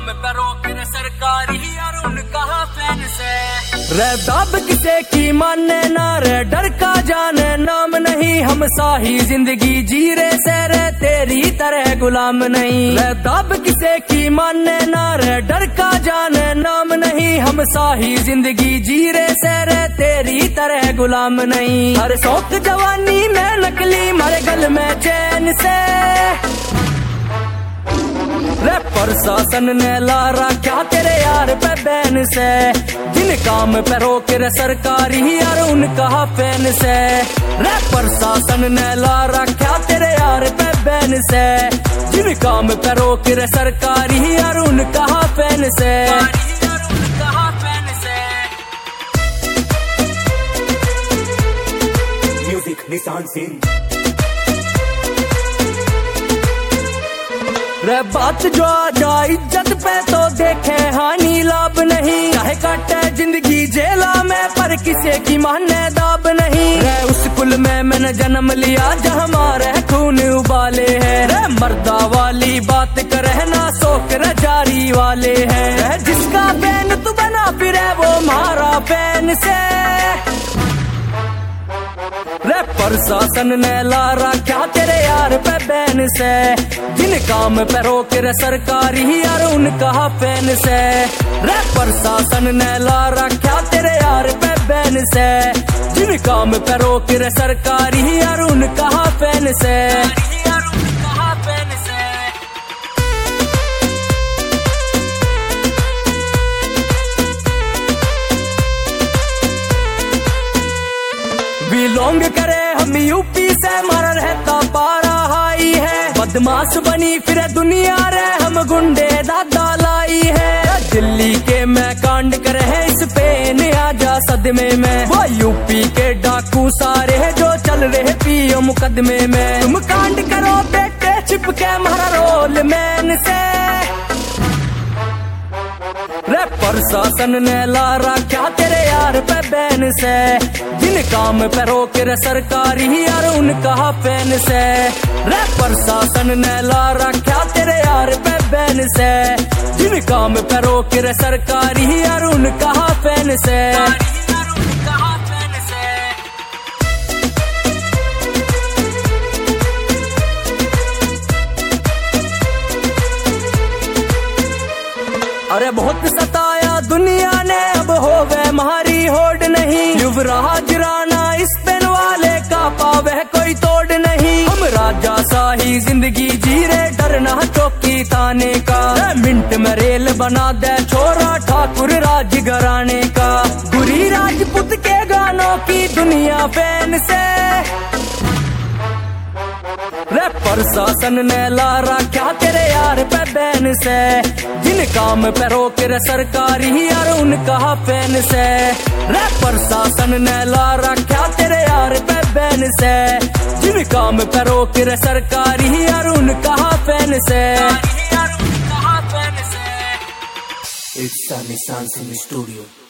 काम पे रोक रे सरकारी और उनका फैन से। रे दब किसे की माने ना रे डर का जाने नाम नहीं, हम साही जिंदगी जी रे से रे तेरी तरह गुलाम नहीं। रे दब किसे की माने ना रे डर का जाने नाम नहीं, हम साही जिंदगी जी रे से रे तेरी तरह गुलाम नहीं। हर शौक जवानी में नकली मारे गल में चैन से, रे प्रशासन ने ला रखा तेरे यार पे बैन से। जिन काम पे रोक रे सरकारी यार उनका फैन से, रे प्रशासन ने ला रखा तेरे यार पे बैन से। जिन काम पे रोक रे सरकारी यार उनका फैन से। म्यूजिक निशान सिंह। रे बात जो आ जा इज्जत पे तो देखे हानि लाभ नहीं, चाहे काटे जिंदगी जेला में पर किसी की माने दाब नहीं। रे उस कुल में मैंने जन्म लिया जहाँ हमारे खून उबाले हैं, रे मर्दा वाली बात करे ना शौक रे जारी वाले हैं। जिसका फैन तू बना फिरे वो मारा फैन से, रे प्रशासन ने ला रखा तेरे यार पे बैन से। जिन काम पे रोक रे सरकारी यार उनका फैन से, रे प्रशासन ने ला रखा तेरे यार पे बैन से। जिन काम पे रोक रे सरकारी यार उनका फैन से। बिलोंग करे हम यूपी से मारा रहता पारा हाई है, बदमाश बनी फिर दुनिया रे हम गुंडे दादा लाई है। दिल्ली के मैं कांड करे है इस पे ने आजा सदमे में, वो यूपी के डाकू सारे है जो चल रहे पियो मुकदमे में। तुम कांड करो बेटे छिपके मारा रोल मैन से, रे प्रशासन ने ला रखा तेरे यार पे बैन से। जिन काम पे रोक रे सरकारी यार उनका फैन से, रे प्रशासन ने ला रखा तेरे यार पे बैन से। जिन काम पे रोक रे सरकारी यार उनका फैन से। अरे बहुत सताया दुनिया ने अब हो गए हमारी होड़ नहीं, युवराज राणा इस पेन वाले का पावे कोई तोड़ नहीं। हम राजा शाही जिंदगी जी रे डरना चौकी ताने का, मिनट में रेल बना दे छोरा ठाकुर राज घराने का। गुरी राजपूत के गानों की दुनिया फैन से, रे प्रशासन ने ला रखा तेरे यार पे बैन से। जिन काम पे रोक रे सरकारी यार उनका फैन से, रे प्रशासन ने ला रखा तेरे यार पे बैन से। जिन काम पे रोक रे सरकारी यार उनका फैन से। It's Sunny Sun in the studio.